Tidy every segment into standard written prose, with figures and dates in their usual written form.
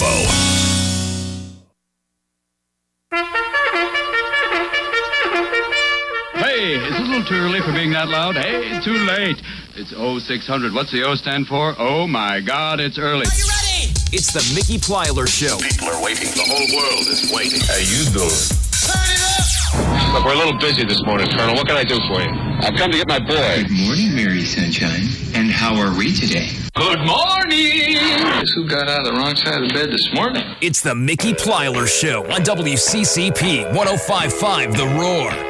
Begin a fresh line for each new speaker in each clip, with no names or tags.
info.
Hey, it's a little too early for being that loud. Hey, too late. It's 0600. What's the O stand for? Oh, my God, it's early.
Are you ready?
It's the Mickey Plyler Show.
People are waiting. The whole world is waiting.
How you doing?
Turn it up!
Look, we're a little busy this morning, Colonel. What can I do for you?
I've come to get my boy.
Good morning, Mary Sunshine. And how are we today?
Good morning!
Guess who got out of the wrong side of the bed this morning?
It's the Mickey Plyler Show on WCCP 105.5 The Roar.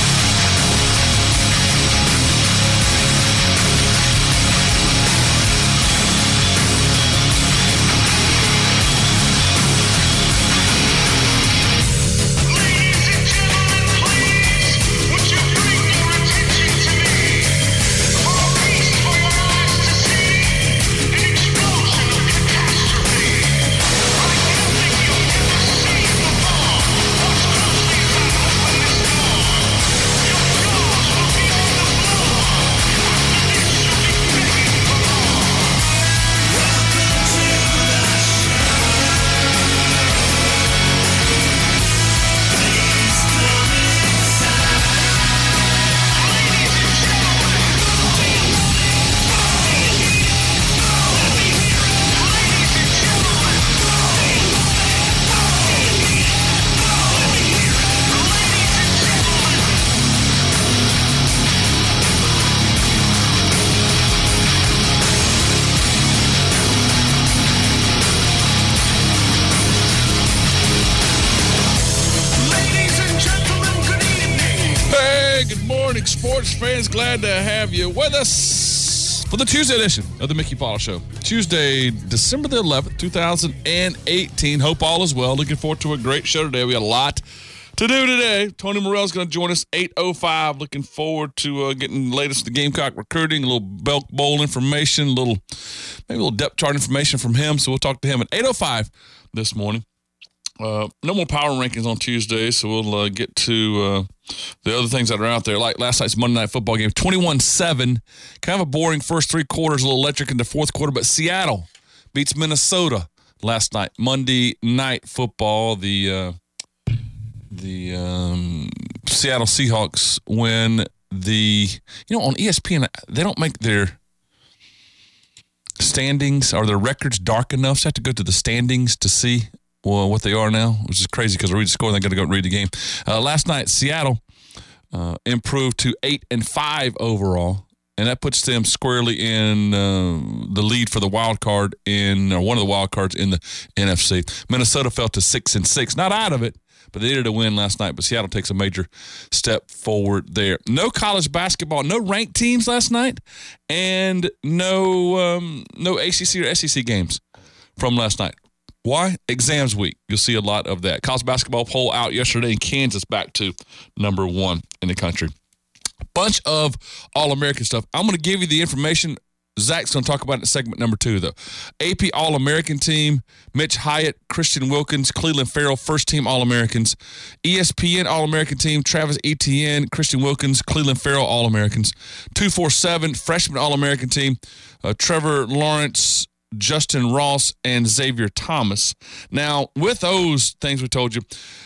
Sports fans, glad to have you with us for the Tuesday edition of the Mickey Plyler Show. Tuesday, December the 11th, 2018. Hope all is well. Looking forward to a great show today. We got a lot to do today. Tony Morrell's going to join us 8:05. Looking forward to getting the latest of the Gamecock recruiting, a little Belk Bowl information, maybe a little depth chart information from him. So we'll talk to him at 8:05 this morning. No more power rankings on Tuesday, so we'll get to the other things that are out there. Like last night's Monday Night Football game, 21-7. Kind of a boring first three quarters, a little electric in the fourth quarter, but Seattle beats Minnesota last night. Monday Night Football, the Seattle Seahawks win on ESPN, they don't make their standings or their records dark enough, so I have to go to the standings to see what they are now, which is crazy because I read the score and I got to go read the game. Last night, Seattle improved to 8-5 overall, and that puts them squarely in the lead for the wild card or one of the wild cards in the NFC. Minnesota fell to 6-6, not out of it, but they needed a win last night. But Seattle takes a major step forward there. No college basketball, no ranked teams last night, and no ACC or SEC games from last night. Why? Exams week. You'll see a lot of that. College basketball poll out yesterday, and Kansas back to number 1 in the country. Bunch of All-American stuff. I'm going to give you the information. Zach's going to talk about it in segment number 2, though. AP All-American team, Mitch Hyatt, Christian Wilkins, Cleveland Farrell, first-team All-Americans. ESPN All-American team, Travis Etienne, Christian Wilkins, Cleveland Farrell All-Americans. 247 freshman All-American team, Trevor Lawrence, Justin Ross, and Xavier Thomas. Now, with those things we told you,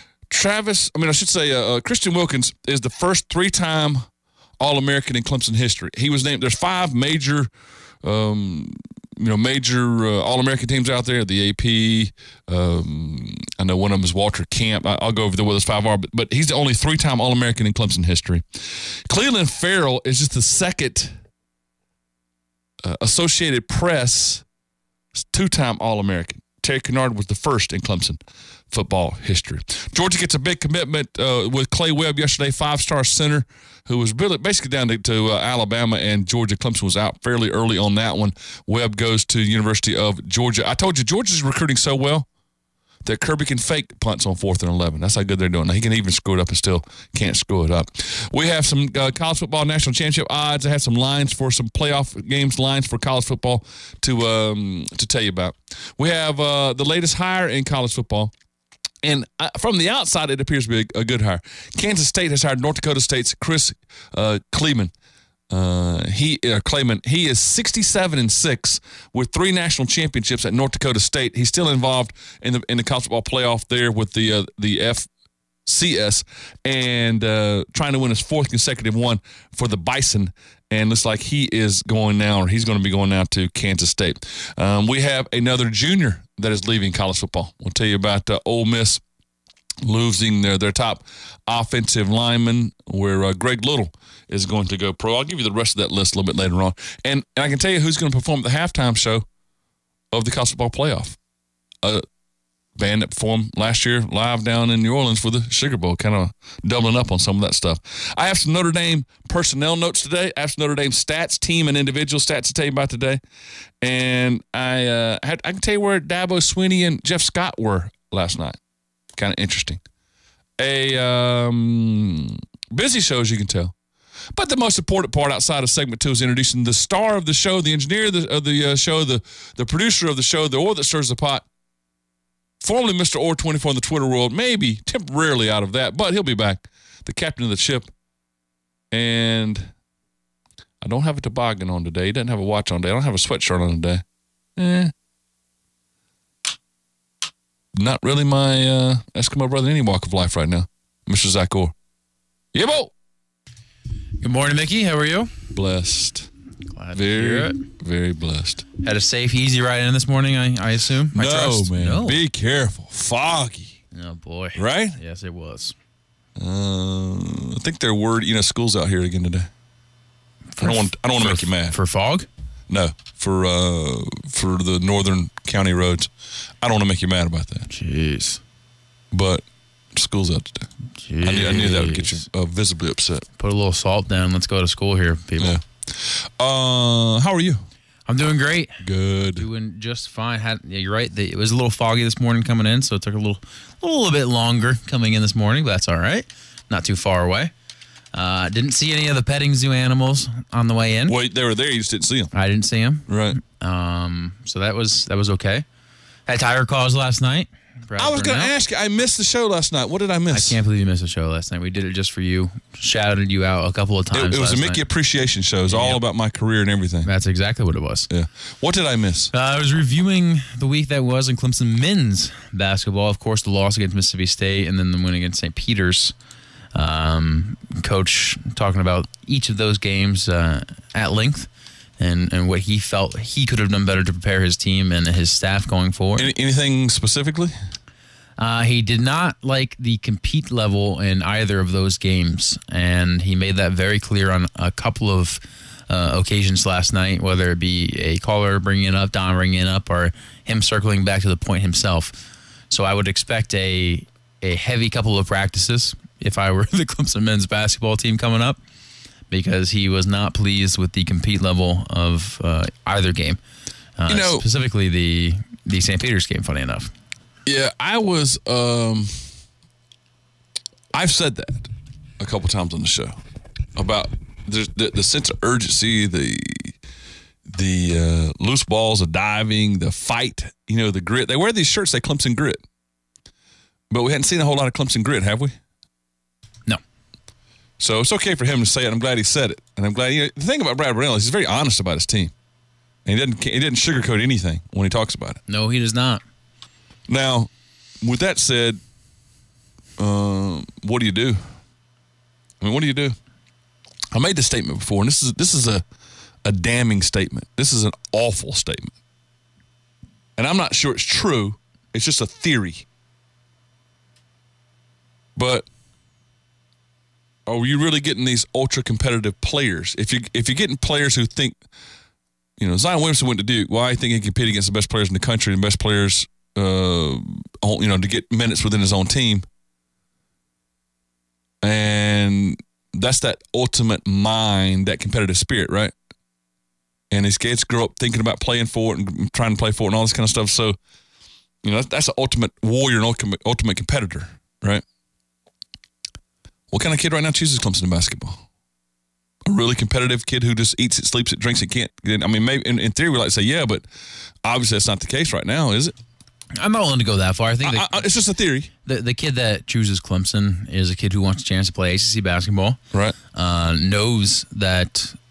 Christian Wilkins is the first 3-time All-American in Clemson history. He was named, there's 5 major All-American teams out there, the AP. I know one of them is Walter Camp. I'll go over what those 5 are, but he's the only 3-time All-American in Clemson history. Cleveland Farrell is just the second Associated Press 2-time All-American. Terry Kennard was the first in Clemson football history. Georgia gets a big commitment with Clay Webb yesterday, 5-star center, who was basically down to Alabama, and Georgia. Clemson was out fairly early on that one. Webb goes to University of Georgia. I told you, Georgia's recruiting so well that Kirby can fake punts on 4th and 11. That's how good they're doing. Now, he can even screw it up and still can't screw it up. We have some college football national championship odds. I have some lines for some playoff games, lines for college football to tell you about. We have the latest hire in college football. And from the outside, it appears to be a good hire. Kansas State has hired North Dakota State's Chris Kleeman Clayman, he is 67-6 with 3 national championships at North Dakota State. He's still involved in the college football playoff there with the FCS and trying to win his 4th consecutive one for the Bison. And looks like he's going to be going now to Kansas State. We have another junior that is leaving college football. We'll tell you about Ole Miss losing their top offensive lineman, where Greg Little is going to go pro. I'll give you the rest of that list a little bit later on. And I can tell you who's going to perform at the halftime show of the college football playoff. A band that performed last year live down in New Orleans for the Sugar Bowl, kind of doubling up on some of that stuff. I have some Notre Dame personnel notes today. I have some Notre Dame stats, team and individual stats to tell you about today. And I can tell you where Dabo Swinney and Jeff Scott were last night. Kind of interesting. A busy show, as you can tell. But the most important part outside of segment 2 is introducing the star of the show, the engineer of the show, the producer of the show, the oil that stirs the pot, formerly Mr. Or24 in the Twitter world, maybe temporarily out of that, but he'll be back. The captain of the ship. And I don't have a toboggan on today. He doesn't have a watch on today. I don't have a sweatshirt on today. Not really my Eskimo brother in any walk of life right now. Mr. Zach Orr. Yebo!
Good morning, Mickey. How are you?
Blessed.
Glad to hear it.
Very blessed.
Had a safe, easy ride in this morning, I assume? I trust.
Man.
No.
Be careful. Foggy.
Oh, boy.
Right?
Yes, it was.
I think they're school's out here again today. I don't want to make you mad.
For fog?
No, for the northern county roads. I don't want to make you mad about that.
Jeez.
But school's out today.
Jeez.
I knew that would get you visibly upset.
Put a little salt down. Let's go to school here, people.
Yeah. How are you?
I'm doing great.
Good.
Doing just fine. You're right. It was a little foggy this morning coming in, so it took a little bit longer coming in this morning, but that's all right. Not too far away. Didn't see any of the petting zoo animals on the way in.
Well, they were there. You just didn't see them.
I didn't see them.
Right.
So that was okay. Had tire calls last night.
I was going to ask you. I missed the show last night. What did I miss?
I can't believe you missed the show last night. We did it just for you. Shouted you out a couple of times.
It was a Mickey appreciation show. It was all about my career and everything.
That's exactly what it was.
Yeah. What did I miss?
I was reviewing the week that was in Clemson men's basketball. Of course, the loss against Mississippi State and then the win against St. Peter's. Coach talking about each of those games at length. And what he felt he could have done better to prepare his team and his staff going forward.
Anything specifically?
He did not like the compete level in either of those games, and he made that very clear on a couple of occasions last night, whether it be a caller bringing it up, Don bringing it up, or him circling back to the point himself. So I would expect a heavy couple of practices if I were the Clemson men's basketball team coming up, because he was not pleased with the compete level of either game, specifically the St. Peter's game, funny enough.
Yeah, I was I've said that a couple times on the show about the sense of urgency, the loose balls, the diving, the fight, the grit. They wear these shirts, they Clemson Grit. But we hadn't seen a whole lot of Clemson Grit, have we?
No.
So it's okay for him to say it. I'm glad he said it. And I'm glad, the thing about Brad Brownell is he's very honest about his team. And he didn't sugarcoat anything when he talks about it.
No, he does not.
Now, with that said, what do you do? I mean, what do you do? I made this statement before, and this is a damning statement. This is an awful statement. And I'm not sure it's true. It's just a theory. But are you really getting these ultra-competitive players? If you're getting players who think, Zion Williamson went to Duke, well, I think he can compete against the best players in the country and best players to get minutes within his own team. And that's that ultimate mind, that competitive spirit, right? And these kids grow up thinking about playing for it and trying to play for it and all this kind of stuff. So, that's the ultimate warrior and ultimate competitor, right? What kind of kid right now chooses Clemson in basketball? A really competitive kid who just eats it, sleeps it, drinks it, can't. I mean, maybe in theory we like to say, yeah, but obviously that's not the case right now, is it?
I'm not willing to go that far. I think
it's just a theory.
The kid that chooses Clemson is a kid who wants a chance to play ACC basketball.
Right.
Knows that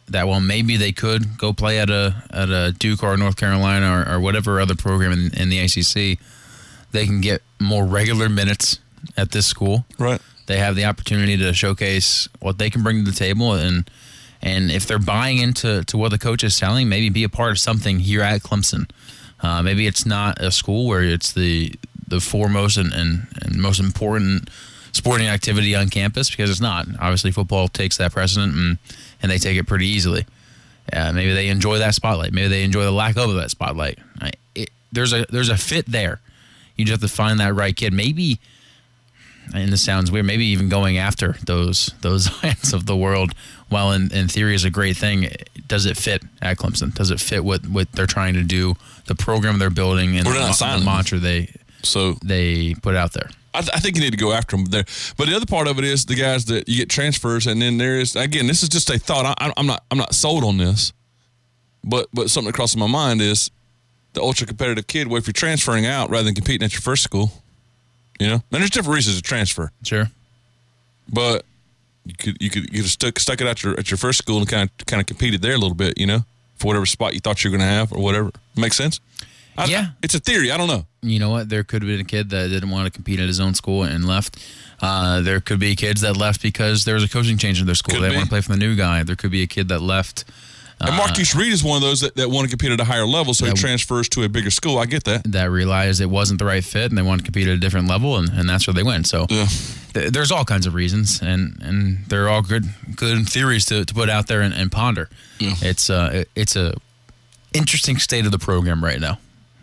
while maybe they could go play at a Duke or North Carolina or whatever other program in the ACC, they can get more regular minutes at this school.
Right.
They have the opportunity to showcase what they can bring to the table, and if they're buying into what the coach is selling, maybe be a part of something here at Clemson. Maybe it's not a school where it's the foremost and most important sporting activity on campus, because it's not. Obviously, football takes that precedent, and they take it pretty easily. Maybe they enjoy that spotlight. Maybe they enjoy the lack of that spotlight. There's a fit there. You just have to find that right kid. Maybe, and this sounds weird, maybe even going after those Zions of the world, while in theory is a great thing. Does it fit at Clemson? Does it fit what they're trying to do, the program they're building, and the mantra they put out there?
I think you need to go after them there. But the other part of it is the guys that you get transfers, and then there is, again, this is just a thought. I'm not sold on this, but something that crosses my mind is the ultra competitive kid. Well, if you're transferring out rather than competing at your first school, and there's different reasons to transfer.
Sure, but
you could have stuck it at your first school and kind of competed there a little bit, for whatever spot you thought you were going to have or whatever. Make sense?
Yeah.
It's a theory. I don't know.
You know what? There could have been a kid that didn't want to compete at his own school and left. There could be kids that left because there was a coaching change in their school. They didn't want to play for the new guy. There could be a kid that left.
And Marquise Reed is one of those that want to compete at a higher level, so he transfers to a bigger school. I get that. That
realized it wasn't the right fit, and they want to compete at a different level, and that's where they went. So there's all kinds of reasons, and they're all good theories to put out there and ponder. Yeah. It's a interesting state of the program right now.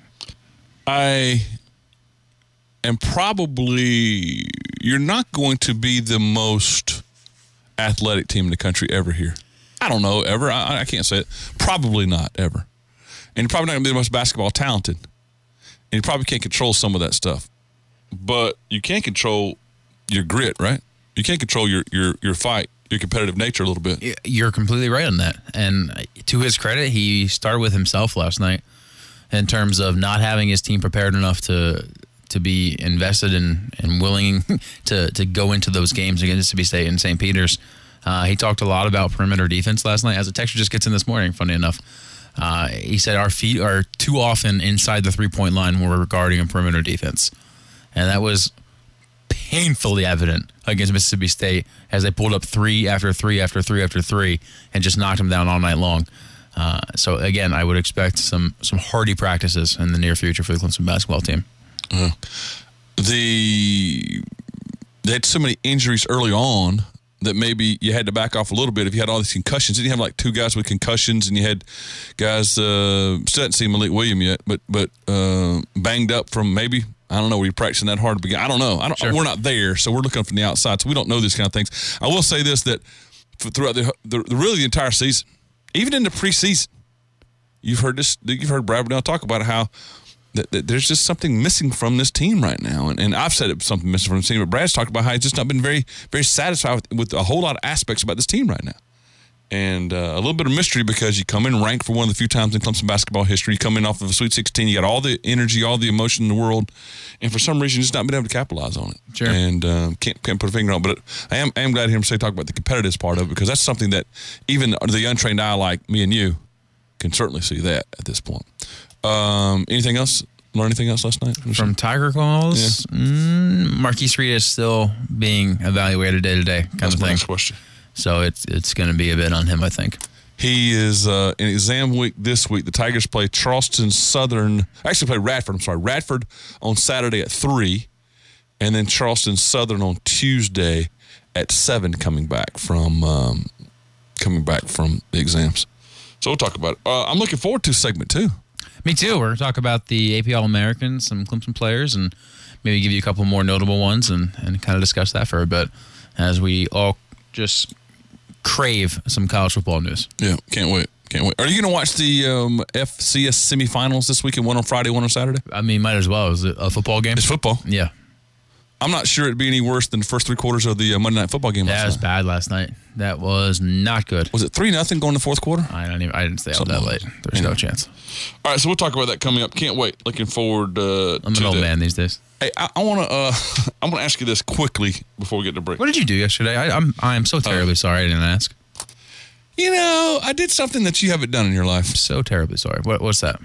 I am probably, you're not going to be the most athletic team in the country ever here. I don't know, ever. I can't say it. Probably not, ever. And you're probably not going to be the most basketball talented. And you probably can't control some of that stuff. But you can control your grit, right? You can control your fight, your competitive nature a little bit.
You're completely right on that. And to his credit, he started with himself last night in terms of not having his team prepared enough to be invested and willing to go into those games against Mississippi State and St. Peter's. He talked a lot about perimeter defense last night. As a texter just gets in this morning, funny enough, he said our feet are too often inside the three-point line when we're regarding a perimeter defense. And that was painfully evident against Mississippi State as they pulled up three after three after three after three and just knocked them down all night long. So, again, I would expect some hardy practices in the near future for the Clemson basketball team.
They had so many injuries early on that maybe you had to back off a little bit if you had all these concussions. Didn't you have like two guys with concussions, and you had guys, still hadn't seen Malik Williams yet, but banged up from maybe, I don't know, were you practicing that hard to begin? I don't know.
Sure.
We're not there, so we're looking from the outside, so we don't know these kind of things. I will say this, that throughout really the entire season, even in the preseason, you've heard Brad Brownell talk about how that there's just something missing from this team right now. And I've said it's something missing from the team, but Brad's talked about how he's just not been very, very satisfied with a whole lot of aspects about this team right now. And a little bit of mystery because you come in ranked for one of the few times in Clemson basketball history. You come in off of a Sweet 16. You got all the energy, all the emotion in the world. And for some reason, just not been able to capitalize on it.
Sure.
And can't put a finger on it. But I am glad to hear him talk about the competitive part of it, because that's something that even the untrained eye like me and you can certainly see that at this point. Anything else? Learn anything else last night?
From Tiger calls? Yeah. Marquise Reed is still being evaluated day to day kind of thing.
My next question.
So it's going to be a bit on him, I think.
He is in exam week this week. The Tigers play Charleston Southern. Actually, play Radford. I'm sorry, Radford on Saturday at 3, and then Charleston Southern on Tuesday at 7. Coming back from the exams. So we'll talk about it. I'm looking forward to segment 2.
Me too. We're going to talk about the AP All-Americans, some Clemson players, and maybe give you a couple more notable ones and kind of discuss that for a bit as we all just crave some college football news.
Yeah, can't wait. Are you going to watch the FCS semifinals this weekend, one on Friday, one on Saturday?
I mean, might as well. Is it a football game?
It's football.
Yeah.
I'm not sure it'd be any worse than the first 3 quarters of the Monday Night Football game.
That was bad last night. That was not good.
Was it 3-0 going to the fourth quarter?
I didn't stay out that late. There's no chance.
All right, so we'll talk about that coming up. Can't wait. Looking forward to
I'm an old man these days.
Hey, I want to ask you this quickly before we get to break.
What did you do yesterday? I'm so terribly sorry I didn't ask.
You know, I did something that you haven't done in your life.
So terribly sorry. What's that?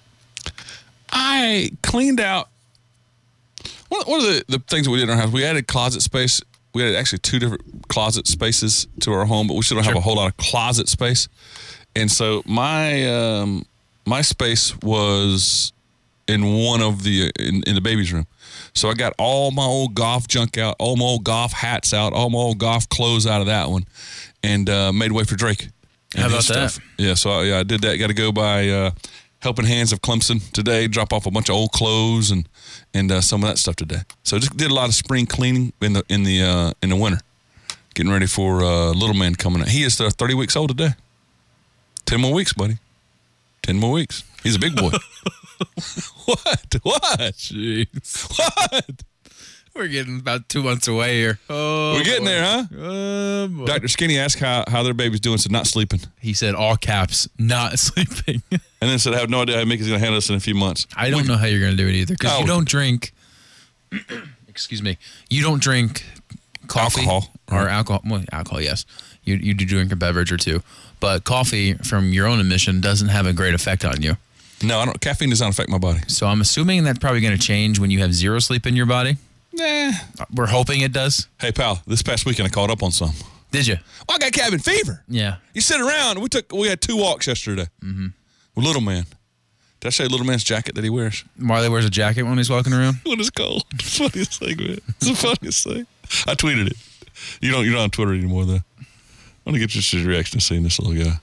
I cleaned out. One of the things that we did in our house, we added closet space. We had actually 2 different closet spaces to our home, but we still don't have a whole lot of closet space. And so my space was in one of the in the baby's room. So I got all my old golf junk out, all my old golf hats out, all my old golf clothes out of that one, and made way for Drake.
How about that?
Yeah, so I did that. Got to go by Helping Hands of Clemson today, drop off a bunch of old clothes and some of that stuff today. So just did a lot of spring cleaning in the winter, getting ready for little man coming up. He is 30 weeks old today. 10 more weeks, buddy. 10 more weeks. He's a big boy. What?
Jeez.
What?
We're getting about 2 months away here. Oh,
we're getting there, huh?
Boy.
Dr. Skinny asked how their baby's doing, said not sleeping.
He said all caps, not sleeping.
And then said I have no idea how Mickey's going to handle this in a few months.
I don't know how you're going to do it either because you don't drink. Excuse me. You don't drink coffee or alcohol. Well, alcohol, yes. You do drink a beverage or two, but coffee, from your own admission, doesn't have a great effect on you.
No, I don't. Caffeine does not affect my body.
So I'm assuming that's probably going to change when you have zero sleep in your body.
Nah.
We're hoping it does.
Hey, pal, this past weekend I caught up on some.
Did you?
Well, I got cabin fever.
Yeah.
You sit around. We had 2 walks yesterday with little man. Did I show you little man's jacket that he wears?
Marley wears a jacket when he's walking around?
When it's cold. It's the funniest thing, man. It's the funniest thing. I tweeted it. You're not on Twitter anymore, though. I want to get just his reaction to seeing this little guy.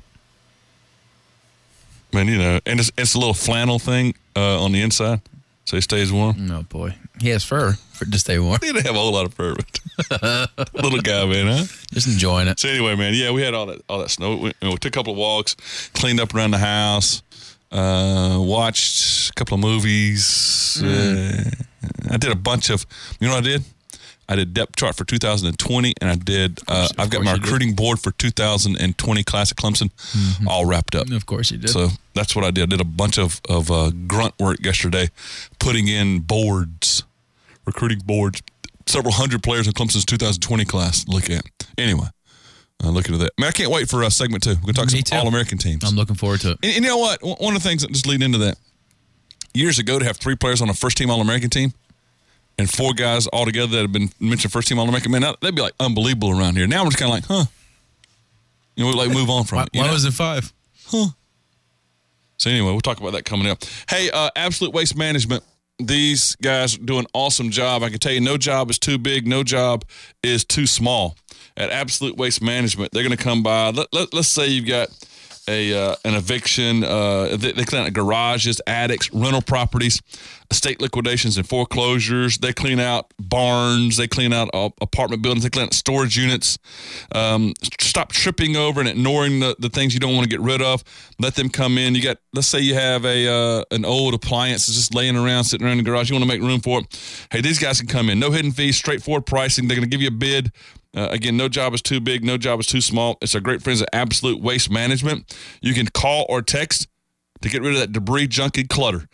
Man, you know, and it's a little flannel thing on the inside, so he stays warm.
Oh, boy. He has fur to stay warm.
He didn't have a whole lot of fur, but little guy, man, huh?
Just enjoying it.
So anyway, man, yeah, we had all that snow. We took a couple of walks, cleaned up around the house, watched a couple of movies. I did a bunch of, you know what I did? I did depth chart for 2020, and I did. I've got my recruiting board for 2020 class at Clemson all wrapped up.
Of course you did.
So that's what I did. I did a bunch of grunt work yesterday, putting in boards, recruiting boards, several hundred players in Clemson's 2020 class to look at. Anyway, looking at that. Man, I can't wait for segment 2. We're going to talk some All-American teams.
I'm looking forward to it.
And you know what? One of the things that just lead into that, years ago to have 3 players on a first-team All-American team, and 4 guys all together that have been mentioned first team All-American, man, that'd be like unbelievable around here. Now we're just kind of like, huh? You know, we like move on from it.
Why was it 5?
Huh? So anyway, we'll talk about that coming up. Hey, Absolute Waste Management. These guys do an awesome job. I can tell you, no job is too big, no job is too small. At Absolute Waste Management, they're going to come by. Let's say you've got an eviction. They clean out garages, attics, rental properties, estate liquidations and foreclosures. They clean out barns. They clean out apartment buildings. They clean out storage units. Stop tripping over and ignoring the things you don't want to get rid of. Let them come in. Let's say you have an old appliance that's just laying around, sitting around in the garage. You want to make room for it. Hey, these guys can come in. No hidden fees, straightforward pricing. They're going to give you a bid. Again, no job is too big, no job is too small. It's our great friends at Absolute Waste Management. You can call or text to get rid of that debris, junk, and clutter.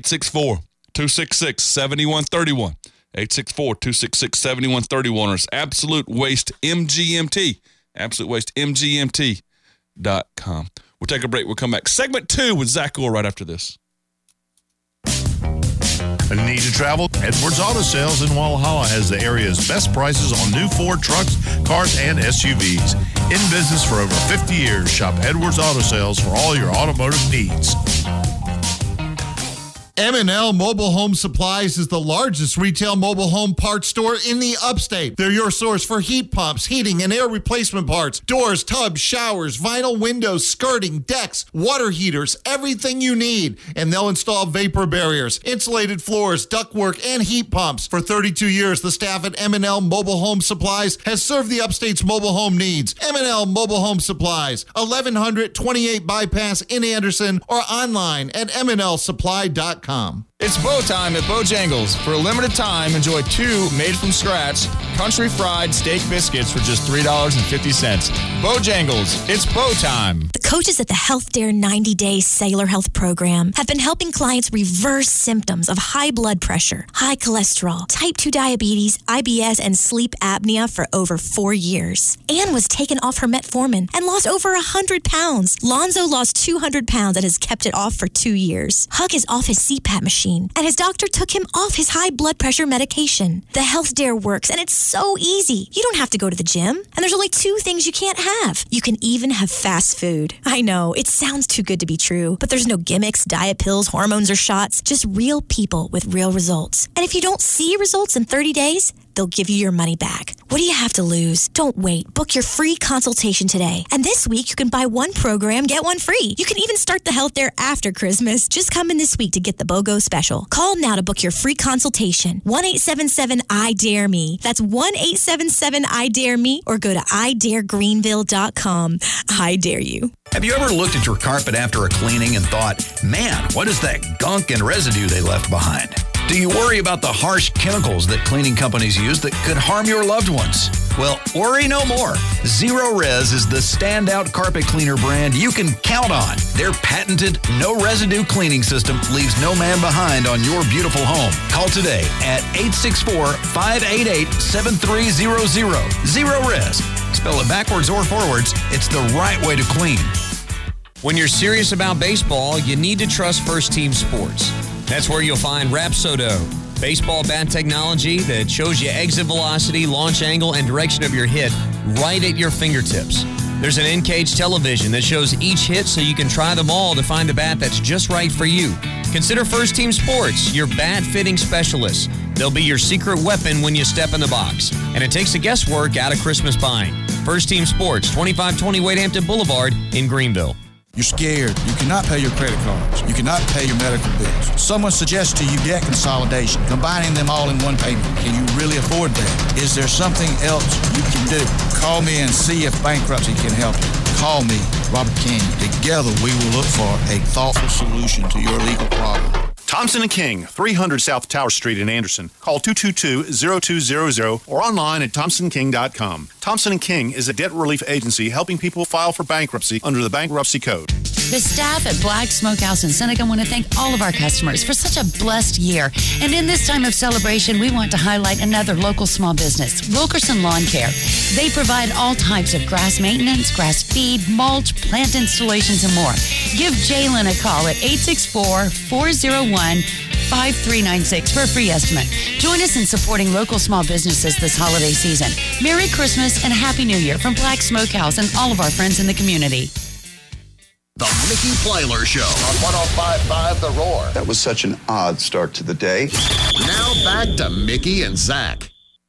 864-266-7131. 864-266-7131. Or it's Absolute Waste MGMT. AbsoluteWasteMGMT.com. We'll take a break. We'll come back. Segment 2 with Zach Orr right after this.
Need to travel? Edwards Auto Sales in Walhalla has the area's best prices on new Ford trucks, cars, and SUVs. In business for over 50 years, shop Edwards Auto Sales for all your automotive needs.
M&L Mobile Home Supplies is the largest retail mobile home parts store in the upstate. They're your source for heat pumps, heating, and air replacement parts, doors, tubs, showers, vinyl windows, skirting, decks, water heaters, everything you need. And they'll install vapor barriers, insulated floors, ductwork, and heat pumps. For 32 years, the staff at M&L Mobile Home Supplies has served the upstate's mobile home needs. M&L Mobile Home Supplies, 1128 Bypass in Anderson, or online at mnlsupply.com.
It's bow time at Bojangles. For a limited time, enjoy 2 made-from-scratch country fried steak biscuits for just $3.50. Bojangles, it's bow time.
The coaches at the Health Dare 90-Day Cellular Health Program have been helping clients reverse symptoms of high blood pressure, high cholesterol, type 2 diabetes, IBS, and sleep apnea for over 4 years. Ann was taken off her metformin and lost over 100 pounds. Lonzo lost 200 pounds and has kept it off for 2 years. Huck is off his CPAP machine, and his doctor took him off his high blood pressure medication. The Health Dare works, and it's so easy. You don't have to go to the gym, and there's only 2 things you can't have. You can even have fast food. I know, it sounds too good to be true, but there's no gimmicks, diet pills, hormones, or shots, just real people with real results. And if you don't see results in 30 days, they'll give you your money back. What do you have to lose? Don't wait. Book your free consultation today. And this week, you can buy 1 program, get 1 free. You can even start the Health Dare after Christmas. Just come in this week to get the BOGO special. Call now to book your free consultation. 1-877-I-DARE-ME. That's 1-877-I-DARE-ME, or go to idaregreenville.com. I dare you.
Have you ever looked at your carpet after a cleaning and thought, man, what is that gunk and residue they left behind? Do you worry about the harsh chemicals that cleaning companies use that could harm your loved ones? Well, worry no more. Zero Res is the standout carpet cleaner brand you can count on. Their patented no residue cleaning system leaves no man behind on your beautiful home. Call today at 864-588-7300. Zero Res. Spell it backwards or forwards. It's the right way to clean.
When you're serious about baseball, you need to trust First Team Sports. That's where you'll find Rapsodo, baseball bat technology that shows you exit velocity, launch angle, and direction of your hit right at your fingertips. There's an in-cage television that shows each hit so you can try them all to find the bat that's just right for you. Consider First Team Sports your bat fitting specialists. They'll be your secret weapon when you step in the box. And it takes the guesswork out of Christmas buying. First Team Sports, 2520 Wade Hampton Boulevard in Greenville.
You're scared. You cannot pay your credit cards. You cannot pay your medical bills. Someone suggests to you debt consolidation, combining them all in one payment. Can you really afford that? Is there something else you can do? Call me and see if bankruptcy can help you. Call me, Robert King. Together we will look for a thoughtful solution to your legal problem.
Thompson & King, 300 South Tower Street in Anderson. Call 222-0200 or online at thompsonking.com. Thompson & King is a debt relief agency helping people file for bankruptcy under the Bankruptcy Code.
The staff at Black Smokehouse in Seneca want to thank all of our customers for such a blessed year. And in this time of celebration, we want to highlight another local small business, Wilkerson Lawn Care. They provide all types of grass maintenance, grass feed, mulch, plant installations, and more. Give Jalen a call at 864-401-5396 for a free estimate. Join us in supporting local small businesses this holiday season. Merry Christmas and Happy New Year from Black Smokehouse and all of our friends in the community.
The Mickey Plyler Show on 105.5 The Roar.
That was such an odd start to the day.
Now back to Mickey and Zach.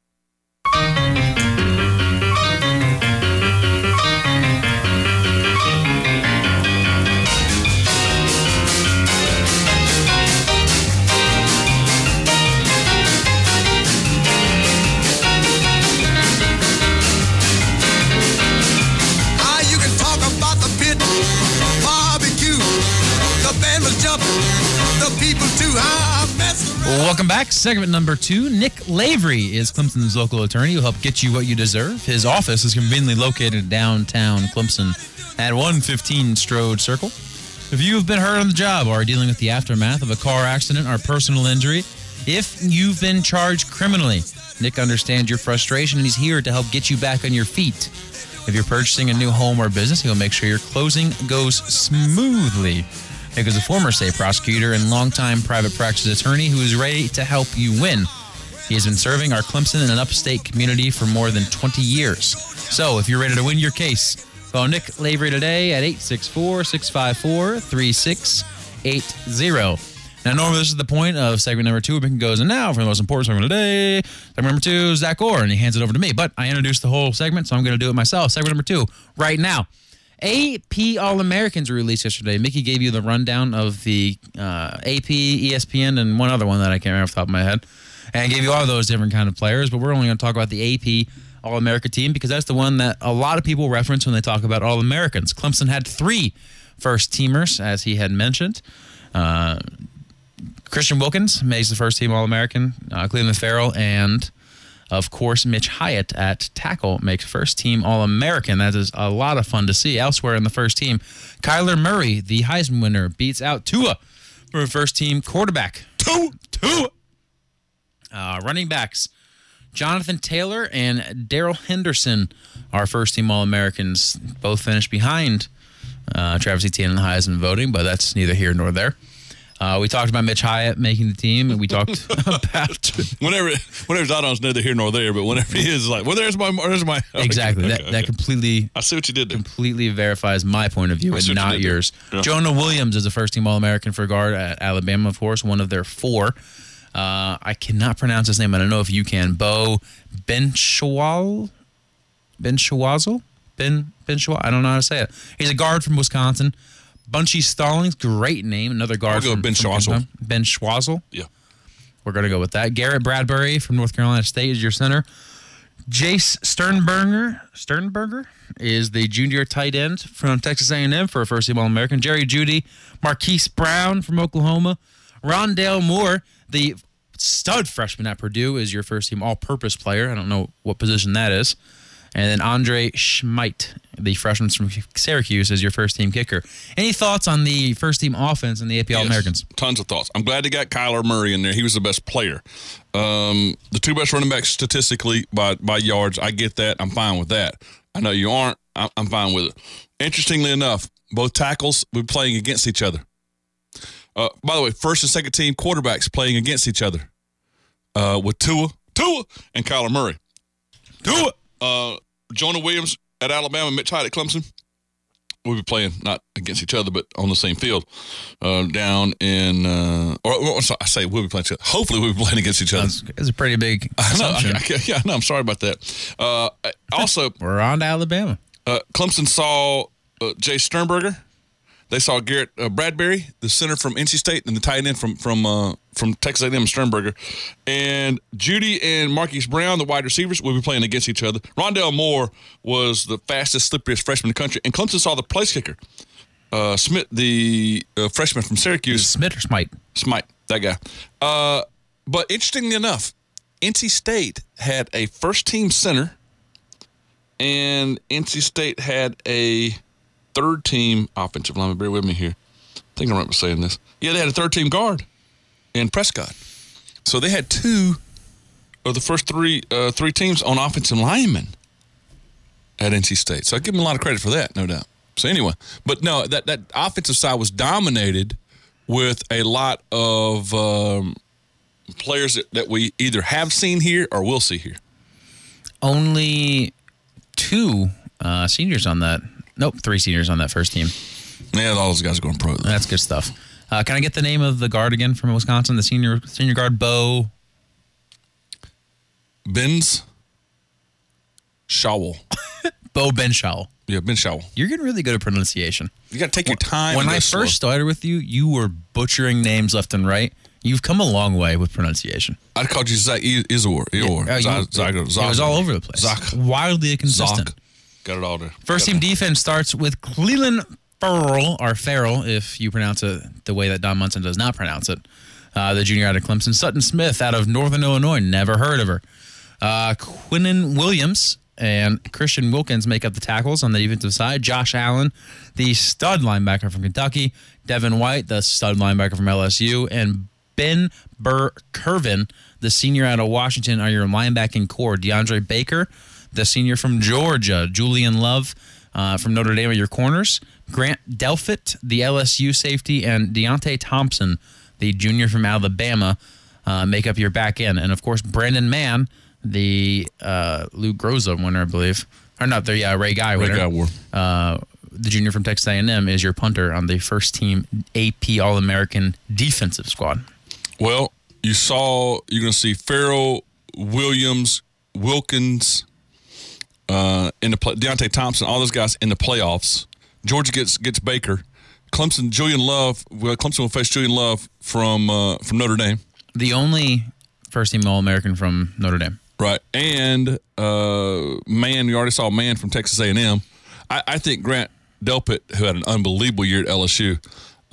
Welcome back. Segment number 2. Nick Lavery is Clemson's local attorney who will help get you what you deserve. His office is conveniently located downtown Clemson at 115 Strode Circle. If you have been hurt on the job or are dealing with the aftermath of a car accident or personal injury, if you've been charged criminally, Nick understands your frustration and he's here to help get you back on your feet. If you're purchasing a new home or business, he'll make sure your closing goes smoothly. Nick is a former state prosecutor and longtime private practice attorney who is ready to help you win. He has been serving our Clemson and upstate community for more than 20 years. So if you're ready to win your case, call Nick Lavery today at 864-654-3680. Now, normally this is the point of segment number 2. Mick goes, and now for the most important segment of the day, segment number 2, Zach Orr, and he hands it over to me. But I introduced the whole segment, so I'm going to do it myself. Segment number 2, right now. AP All-Americans were released yesterday. Mickey gave you the rundown of the AP, ESPN, and one other one that I can't remember off the top of my head. And gave you all those different kind of players, but we're only going to talk about the AP All-America team because that's the one that a lot of people reference when they talk about All-Americans. Clemson had 3 first-teamers, as he had mentioned. Christian Wilkins makes the first team All-American. Cleveland Farrell and, of course, Mitch Hyatt at tackle makes first team All-American. That is a lot of fun to see. Elsewhere in the first team, Kyler Murray, the Heisman winner, beats out Tua for first team quarterback. Tua. Running backs, Jonathan Taylor and Darrell Henderson are first team All-Americans. Both finished behind Travis Etienne in the Heisman voting, but that's neither here nor there. We talked about Mitch Hyatt making the team, and we talked about
whenever Zidon's neither here nor there, but whenever he is like, well, there's my
exactly
okay,
that completely.
I see what you did there.
Completely verifies my point of view and not yours.
Yeah.
Jonah Williams is a first team All-American for guard at Alabama, of course, one of their 4. I cannot pronounce his name. I don't know if you can. Bo Benchwazel. I don't know how to say it. He's a guard from Wisconsin. Bunchy Stallings, great name. Another guard.
I'll go Ben Schwazel.
Ben Schwazel.
Yeah.
We're going to go with that. Garrett Bradbury from North Carolina State is your center. Jace Sternberger is the junior tight end from Texas A&M for a first-team All-American. Jerry Jeudy, Marquise Brown from Oklahoma. Rondale Moore, the stud freshman at Purdue, is your first-team all-purpose player. I don't know what position that is. And then Andre Schmidt, the freshman from Syracuse, is your first-team kicker. Any thoughts on the first-team offense and the AP All-Americans?
Tons of thoughts. I'm glad they got Kyler Murray in there. He was the best player. The 2 best running backs statistically by yards, I get that. I'm fine with that. I know you aren't. I'm fine with it. Interestingly enough, both tackles were playing against each other. By the way, first and second team quarterbacks playing against each other with Tua, and Kyler Murray. Jonah Williams at Alabama, Mitch Hyatt at Clemson. We'll be playing not against each other, but on the same field down in I say we'll be playing each other. Hopefully we'll be playing against each other.
That's a pretty big assumption.
I'm sorry about that. Also,
we're on to Alabama.
Clemson saw Jay Sternberger. They saw Garrett Bradbury, the center from NC State, and the tight end from Texas A&M, Sternberger. And Jeudy and Marquise Brown, the wide receivers, will be playing against each other. Rondale Moore was the fastest, slipperiest freshman in the country. And Clemson saw the place kicker, Smith, the freshman from Syracuse.
Smith or Smite?
Smite, that guy. But interestingly enough, NC State had a first-team center, and NC State had a third-team offensive lineman. Bear with me here. I think I'm right by saying this. Yeah, they had a third-team guard in Prescott. So they had 2 of the first three teams on offensive linemen at NC State. So I give them a lot of credit for that, no doubt. So anyway, but no, that offensive side was dominated with a lot of players that we either have seen here or will see here.
Only 2 seniors on that. Nope, 3 seniors on that first team.
Yeah, all those guys are going pro.
That's good stuff. Can I get the name of the guard again from Wisconsin? The senior guard, Bo
Benz Schawel.
Bo Benchowel.
Yeah, Benchowel.
You're getting really good at pronunciation.
You got to take your time.
When I first started with you, you were butchering names left and right. You've come a long way with pronunciation.
I called you Zach Izor.
It was all over the place.
Zach.
Wildly inconsistent.
Zach. Got it all there.
First team defense starts with Cleveland Farrell, or Farrell, if you pronounce it the way that Don Munson does not pronounce it. The junior out of Clemson. Sutton Smith out of Northern Illinois. Never heard of her. Quinnen Williams and Christian Wilkins make up the tackles on the defensive side. Josh Allen, the stud linebacker from Kentucky. Devin White, the stud linebacker from LSU. And Ben Burr-Kirvin, the senior out of Washington, are your linebacking core. DeAndre Baker, the senior from Georgia. Julian Love from Notre Dame are your corners. Grant Delpit, the LSU safety, and Deontay Thompson, the junior from Alabama, make up your back end. And, of course, Brandon Mann, the Lou Groza winner, I believe. Or not, the Ray Guy winner.
Ray Guy
the junior from Texas A&M is your punter on the first team AP All-American defensive squad.
Well, you're going to see Farrell, Williams, Wilkins, in the Deontay Thompson, all those guys in the playoffs. Georgia gets Baker. Clemson will face Julian Love from Notre Dame.
The only first-team All-American from Notre Dame.
Right. And, you already saw Mann from Texas A&M. I think Grant Delpit, who had an unbelievable year at LSU,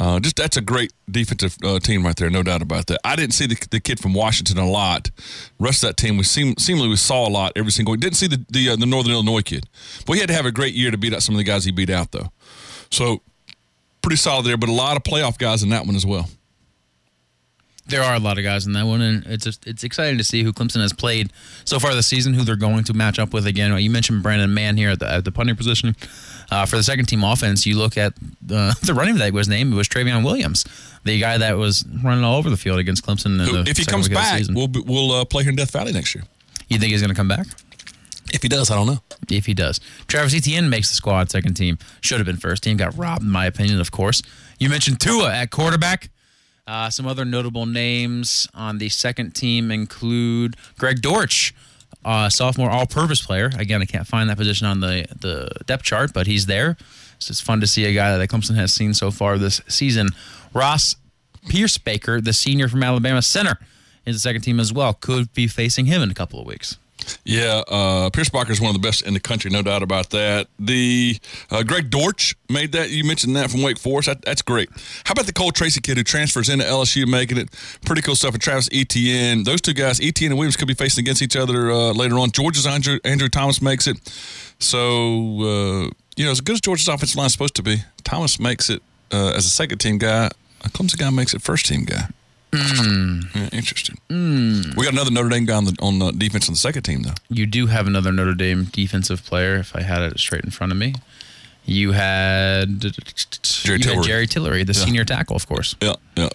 Just that's a great defensive team right there, no doubt about that. I didn't see the kid from Washington a lot. The rest of that team, we saw a lot every single week. Didn't see the Northern Illinois kid. But he had to have a great year to beat out some of the guys he beat out, though. So pretty solid there, but a lot of playoff guys in that one as well.
There are a lot of guys in that one, and it's exciting to see who Clemson has played so far this season, who they're going to match up with again. You mentioned Brandon Mann here at the punting position. For the second team offense, you look at the running back was named. It was Travion Williams, the guy that was running all over the field against Clemson.
If he comes back, we'll play here in Death Valley next year.
You think he's going to come back?
If he does, I don't know.
If he does. Travis Etienne makes the squad, second team. Should have been first team. Got robbed, in my opinion, of course. You mentioned Tua at quarterback. Some other notable names on the second team include Greg Dortch, sophomore all-purpose player. Again, I can't find that position on the depth chart, but he's there. So it's fun to see a guy that Clemson has seen so far this season. Ross Pierce-Baker, the senior from Alabama center, is the second team as well. Could be facing him in a couple of weeks.
Yeah, Pierce-Baker is one of the best in the country, no doubt about that. The Greg Dortch made that. You mentioned that from Wake Forest. That's great. How about the Cole Tracy kid who transfers into LSU, making it pretty cool stuff? And Travis Etienne, those two guys, Etienne and Williams, could be facing against each other later on. Georgia's Andrew Thomas makes it. So, as good as Georgia's offensive line is supposed to be, Thomas makes it as a second-team guy. A Clemson guy makes it first-team guy. Yeah, interesting. We got another Notre Dame guy on the defense on the second team, though.
You do have another Notre Dame defensive player, if I had it straight in front of me. You had Jerry Tillery, the senior tackle, of course.
Yeah.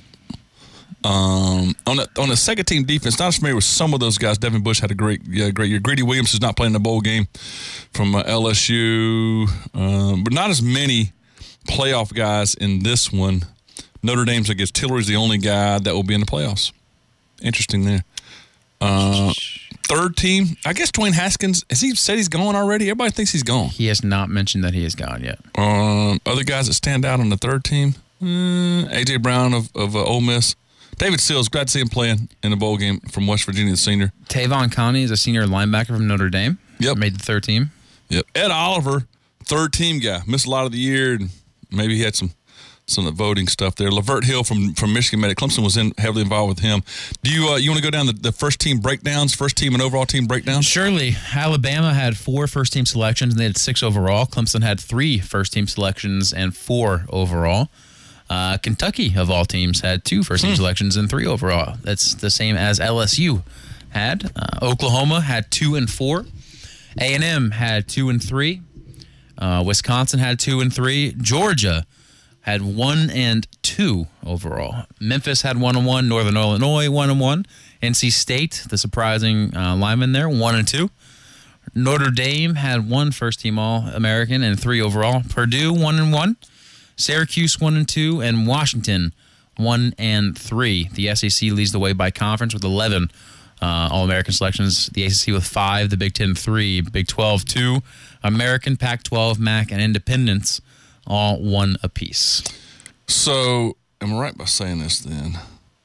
On the second team defense, not as familiar with some of those guys. Devin Bush had a great year. Greedy Williams is not playing the bowl game from LSU, but not as many playoff guys in this one. Notre Dame's, I guess, Tillery's the only guy that will be in the playoffs. Interesting there. Third team, I guess Dwayne Haskins, has he said he's gone already? Everybody thinks he's gone.
He has not mentioned that he is gone yet.
Other guys that stand out on the third team, A.J. Brown of Ole Miss. David Sills, glad to see him playing in the bowl game from West Virginia, the senior.
Tavon Connie is a senior linebacker from Notre Dame.
Yep.
Made the third team.
Yep. Ed Oliver, third team guy. Missed a lot of the year, and maybe he had some of the voting stuff there. Lavert Hill from Michigan made it. Clemson was heavily involved with him. Do you want to go down the first team breakdowns, first team and overall team breakdowns?
Surely. Alabama had 4 first team selections and they had 6 overall. Clemson had 3 first team selections and 4 overall. Kentucky, of all teams, had 2 first team selections and 3 overall. That's the same as LSU had. Oklahoma had 2 and 4. A&M had 2 and 3. Wisconsin had 2 and 3. Georgia had 1 and 2 overall. Memphis had 1 and 1. Northern Illinois 1 and 1. NC State, the surprising lineman there, 1 and 2. Notre Dame had 1 first team All-American and 3 overall. Purdue 1 and 1. Syracuse 1 and 2, and Washington 1 and 3. The SEC leads the way by conference with 11 All-American selections. The ACC with 5. The Big Ten 3. Big 12 2. American, Pac-12, MAC, and Independence all 1 apiece.
So, am I right by saying this then?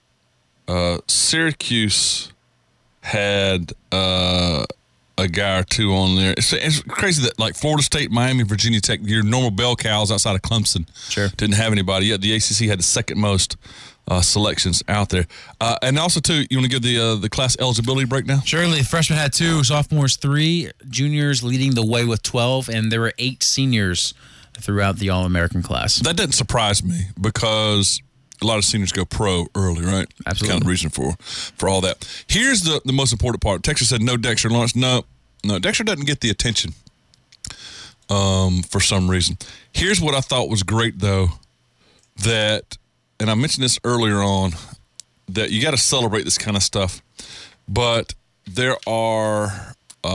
Syracuse had a guy or 2 on there. It's crazy that like Florida State, Miami, Virginia Tech, your normal bell cows outside of Clemson, didn't have anybody. Yet the ACC had the second most selections out there. And also, too, you want to give the class eligibility breakdown?
Surely. Freshmen had 2, sophomores 3, juniors leading the way with 12, and there were 8 seniors throughout the All-American class.
That doesn't surprise me because a lot of seniors go pro early, right?
Absolutely.
That's kind of the reason for all that. Here's the most important part. Texas said no Dexter Lawrence. No, Dexter doesn't get the attention for some reason. Here's what I thought was great, though, and I mentioned this earlier on, that you got to celebrate this kind of stuff. But there are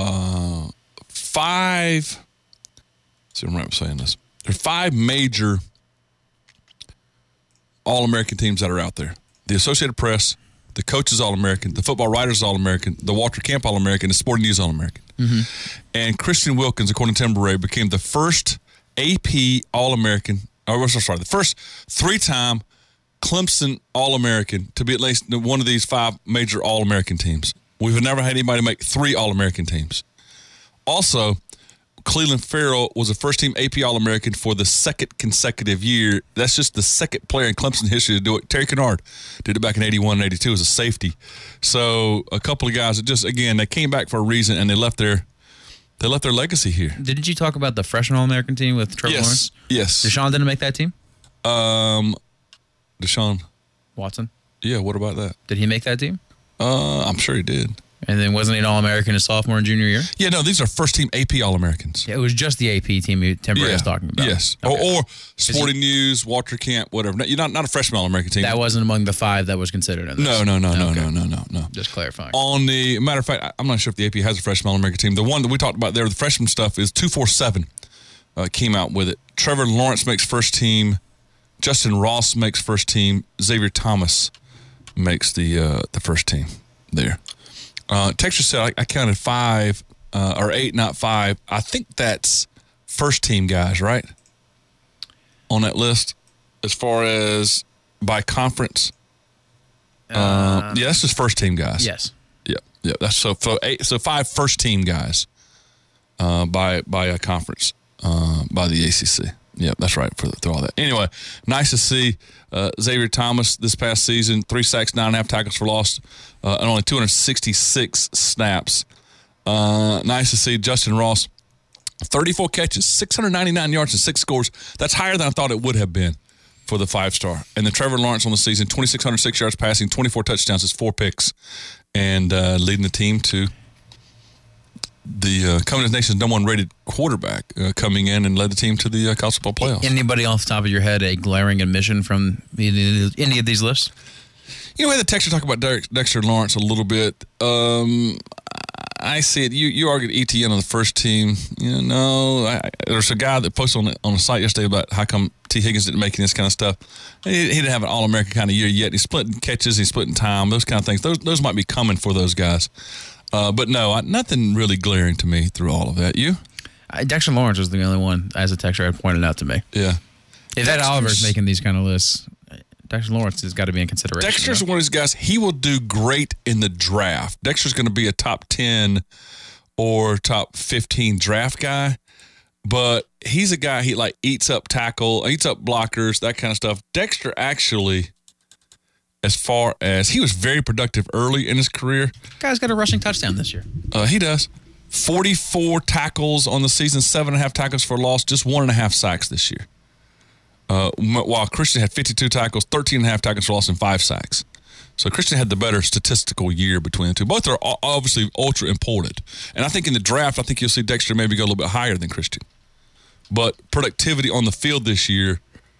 5, see if I'm right saying this. There are 5 major All-American teams that are out there. The Associated Press, the Coaches All-American, the Football Writers All-American, the Walter Camp All-American, the Sporting News All-American. Mm-hmm. And Christian Wilkins, according to Tim Beret, became the first AP All-American, the first 3-time Clemson All-American to be at least one of these 5 major All-American teams. We've never had anybody make 3 All-American teams. Also, Cleveland Farrell was a first-team AP All-American for the second consecutive year. That's just the second player in Clemson history to do it. Terry Kennard did it back in 81 and 82 as a safety. So a couple of guys that just, again, they came back for a reason, and they left their legacy here.
Didn't you talk about the freshman All-American team with Trevor Lawrence?
Yes.
Deshaun didn't make that team?
Deshaun
Watson?
Yeah, what about that?
Did he make that team?
I'm sure he did.
And then wasn't he an All-American his sophomore and junior year?
Yeah, no, these are first-team AP All-Americans.
Yeah, it was just the AP team Tim Bray was talking about.
Yes.
Okay.
Or Sporting News, Walter Camp, whatever. You're not a freshman All-American team.
That wasn't among the 5 that was considered in this.
No.
Just clarifying.
On the matter of fact, I'm not sure if the AP has a freshman All-American team. The one that we talked about there, the freshman stuff, is 247 came out with it. Trevor Lawrence makes first team. Justin Ross makes first team. Xavier Thomas makes the first team there. Texture said I counted 5 or 8, not 5. I think that's first team guys, right? On that list, as far as by conference. Yeah, that's just first team guys.
Yes.
Yeah. That's so 5 first team guys by a conference by the ACC. Yeah, that's right through all that. Anyway, nice to see Xavier Thomas this past season. 3 sacks, 9.5 tackles for loss, and only 266 snaps. Nice to see Justin Ross, 34 catches, 699 yards, and 6 scores. That's higher than I thought it would have been for the 5-star. And then Trevor Lawrence on the season, 2,606 yards passing, 24 touchdowns, his 4 picks, and leading the team to the Coming Nation's #1 rated quarterback coming in and led the team to the college football playoffs.
Anybody off the top of your head a glaring omission from any of these lists?
You know, we had the texture talk about Dexter Lawrence a little bit. I see it. You argued ETN on the first team. You know, there's a guy that posted on the site yesterday about how come T. Higgins didn't make this kind of stuff. He didn't have an All-American kind of year yet. He's splitting catches. He's splitting time. Those kind of things. Those might be coming for those guys. But no, nothing really glaring to me through all of that. You?
Dexter Lawrence was the only one, as a texter, had pointed out to me.
Yeah.
If Ed Oliver's making these kind of lists, Dexter Lawrence has got to be in consideration.
Dexter's one of these guys, he will do great in the draft. Dexter's going to be a top 10 or top 15 draft guy, but he's a guy, he like eats up tackle, eats up blockers, that kind of stuff. Dexter actually, as far as he was very productive early in his career.
Guy's got a rushing touchdown this year.
He does. 44 tackles on the season, 7.5 tackles for loss, just 1.5 sacks this year. While Christian had 52 tackles, 13.5 tackles for loss, and 5 sacks. So Christian had the better statistical year between the two. Both are obviously ultra important. And I think in the draft, I think you'll see Dexter maybe go a little bit higher than Christian. But productivity on the field this year,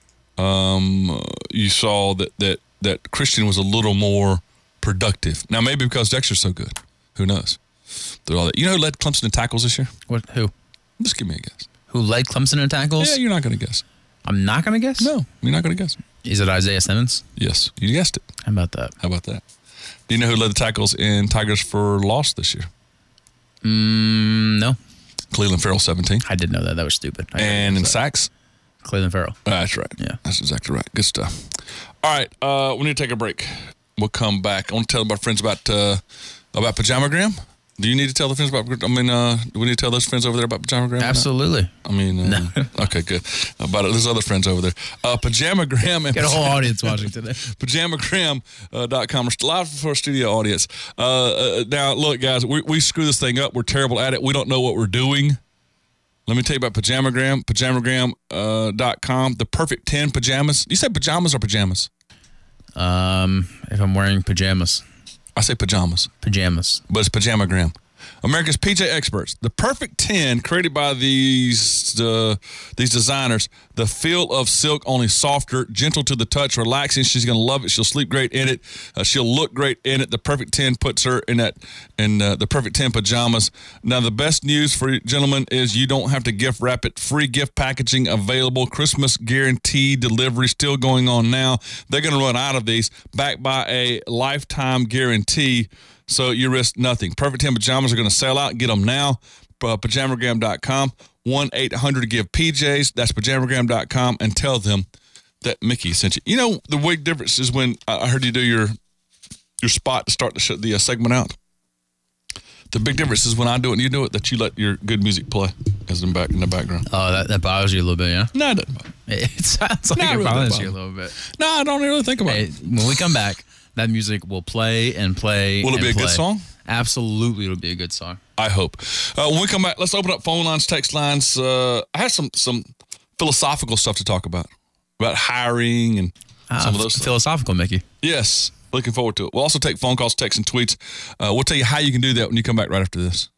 you saw that Christian was a little more productive. Now, maybe because Dexter's so good. Who knows? Through all that. You know who led Clemson in tackles this year?
Who?
Just give me a guess.
Who led Clemson in tackles?
Yeah, you're not going to guess.
I'm not going to guess?
No, you're not going to guess.
Is it Isaiah Simmons?
Yes, you guessed it.
How about that?
Do you know who led the tackles in Tigers for loss this year?
No.
Cleveland Farrell, 17.
I did know that. That was stupid.
And in sacks?
Cleveland Farrell.
That's right.
Yeah.
That's exactly right. Good stuff. All right, we need to take a break. We'll come back. I want to tell our friends about Pajamagram. Do you need to tell the friends about, do we need to tell those friends over there about Pajamagram?
Absolutely.
No. Okay, good. There's other friends over there. Pajamagram.
Get a whole audience watching today.
Pajamagram.com. We're live for a studio audience. Now, look, guys, we screw this thing up. We're terrible at it. We don't know what we're doing. Let me tell you about Pajamagram. Pajamagram.com. The perfect 10 pajamas. You say pajamas or pajamas?
If I'm wearing pajamas.
I say pajamas.
Pajamas.
But it's Pajamagram. America's PJ experts. The perfect 10 created by these designers. The feel of silk, only softer, gentle to the touch, relaxing. She's going to love it. She'll sleep great in it. She'll look great in it. The perfect 10 puts her in the perfect 10 pajamas. Now, the best news for you gentlemen is you don't have to gift wrap it. Free gift packaging available. Christmas guarantee delivery still going on now. They're going to run out of these, backed by a lifetime guarantee. So you risk nothing. Perfect 10 pajamas are going to sell out. Get them now. Pajamagram.com. 1-800-GIVE-PJs. That's Pajamagram.com. And tell them that Mickey sent you. You know, the big difference is when I heard you do your spot to start the segment out. The big difference is when I do it and you do it, that you let your good music play. is in the background.
Oh, that bothers you a little bit, yeah?
No, it doesn't.
It sounds like it bothers you a little bit.
No, I don't really think about it.
When we come back, that music will play and play.
Will it be a good song?
Absolutely, it'll be a good song.
I hope. When we come back, let's open up phone lines, text lines. I have some philosophical stuff to talk about hiring and some of those
philosophical, Mickey.
Yes, looking forward to it. We'll also take phone calls, texts, and tweets. We'll tell you how you can do that when you come back right after this.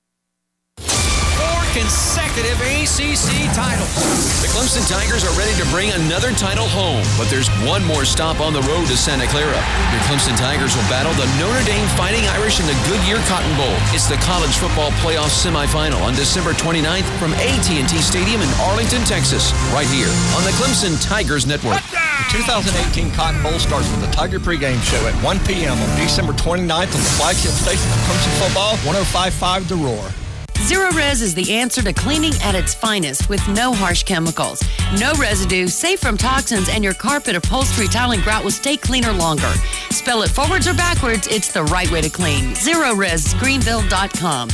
4 consecutive ACC titles. The Clemson Tigers are ready to bring another title home, but there's one more stop on the road to Santa Clara. Your Clemson Tigers will battle the Notre Dame Fighting Irish in the Goodyear Cotton Bowl. It's the college football playoff semifinal on December 29th from AT&T Stadium in Arlington, Texas, right here on the Clemson Tigers Network.
The 2018 Cotton Bowl starts with the Tiger pregame show at 1 p.m. on December 29th on the flagship station of Clemson Football, 105.5 The Roar.
Zero-Res is the answer to cleaning at its finest with no harsh chemicals. No residue, safe from toxins, and your carpet, upholstery, tile, and grout will stay cleaner longer. Spell it forwards or backwards, it's the right way to clean. ZeroResGreenville.com.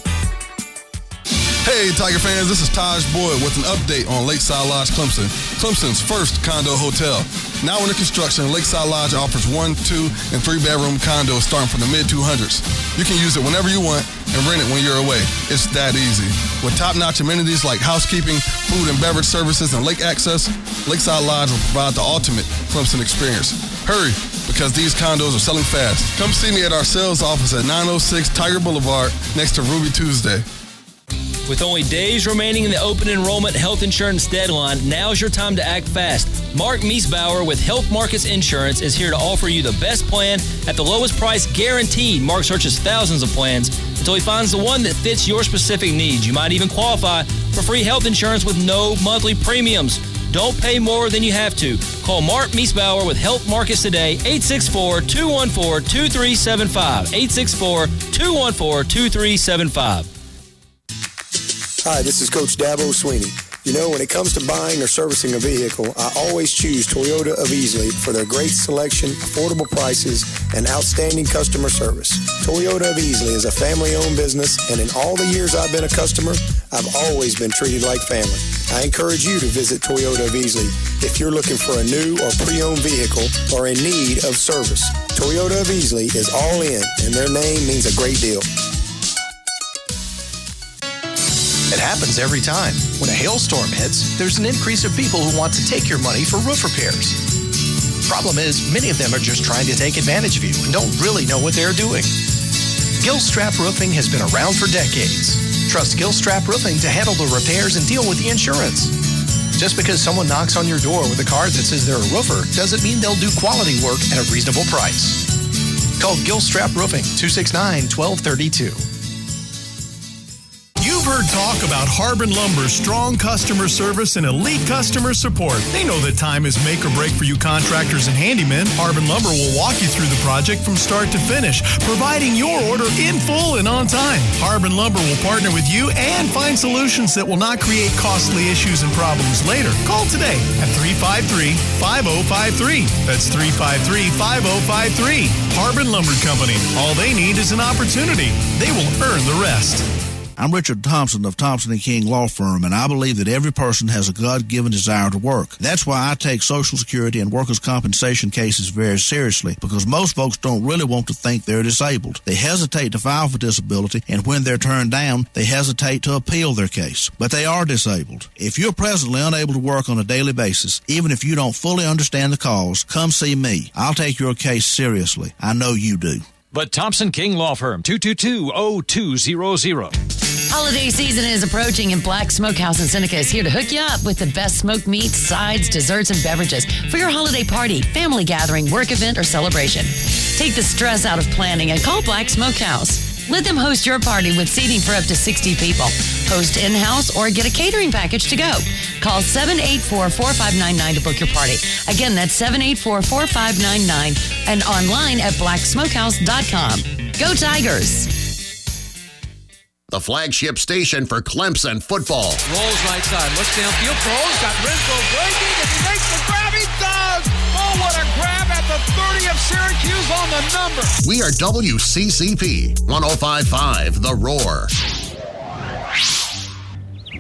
Hey, Tiger fans, this is Taj Boyd with an update on Lakeside Lodge Clemson, Clemson's first condo hotel. Now under construction, Lakeside Lodge offers 1, 2, and 3-bedroom condos starting from the mid-200s. You can use it whenever you want and rent it when you're away. It's that easy. With top-notch amenities like housekeeping, food and beverage services, and lake access, Lakeside Lodge will provide the ultimate Clemson experience. Hurry, because these condos are selling fast. Come see me at our sales office at 906 Tiger Boulevard next to Ruby Tuesday.
With only days remaining in the open enrollment health insurance deadline, now's your time to act fast. Mark Miesbauer with Health Markets Insurance is here to offer you the best plan at the lowest price guaranteed. Mark searches thousands of plans until he finds the one that fits your specific needs. You might even qualify for free health insurance with no monthly premiums. Don't pay more than you have to. Call Mark Miesbauer with Health Markets today, 864-214-2375. 864-214-2375.
Hi, this is Coach Dabo Sweeney. You know, when it comes to buying or servicing a vehicle, I always choose Toyota of Easley for their great selection, affordable prices, and outstanding customer service. Toyota of Easley is a family-owned business, and in all the years I've been a customer, I've always been treated like family. I encourage you to visit Toyota of Easley if you're looking for a new or pre-owned vehicle or in need of service. Toyota of Easley is all in, and their name means a great deal.
It happens every time. When a hailstorm hits, there's an increase of people who want to take your money for roof repairs. Problem is, many of them are just trying to take advantage of you and don't really know what they're doing. Gilstrap Roofing has been around for decades. Trust Gilstrap Roofing to handle the repairs and deal with the insurance. Just because someone knocks on your door with a card that says they're a roofer doesn't mean they'll do quality work at a reasonable price. Call Gilstrap Roofing, 269-1232.
You've heard talk about Harbin Lumber's strong customer service and elite customer support. They know that time is make or break for you contractors and handymen. Harbin Lumber will walk you through the project from start to finish, providing your order in full and on time. Harbin Lumber will partner with you and find solutions that will not create costly issues and problems later. Call today at 353-5053. That's 353-5053. Harbin Lumber Company. All they need is an opportunity. They will earn the rest.
I'm Richard Thompson of Thompson & King Law Firm, and I believe that every person has a God-given desire to work. That's why I take Social Security and workers' compensation cases very seriously, because most folks don't really want to think they're disabled. They hesitate to file for disability, and when they're turned down, they hesitate to appeal their case. But they are disabled. If you're presently unable to work on a daily basis, even if you don't fully understand the cause, come see me. I'll take your case seriously. I know you do.
But Thompson King Law Firm, 222-0200.
Holiday season is approaching, and Black Smokehouse in Seneca is here to hook you up with the best smoked meats, sides, desserts, and beverages for your holiday party, family gathering, work event, or celebration. Take the stress out of planning and call Black Smokehouse. Let them host your party with seating for up to 60 people. Host in-house or get a catering package to go. Call 784-4599 to book your party. Again, that's 784-4599 and online at blacksmokehouse.com. Go Tigers!
The flagship station for Clemson football.
Rolls right side, looks downfield, throws, got Renfro breaking, and he makes the grab, he does! Oh, what a grab at the 30 of Syracuse on the number.
We are WCCP 105.5 The Roar.